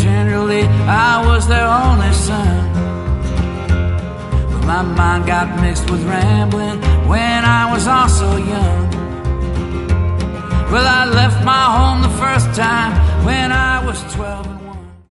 tenderly. I was their only son. But my mind got mixed with rambling when I was also young. Well, I left my home the first time when I was 12.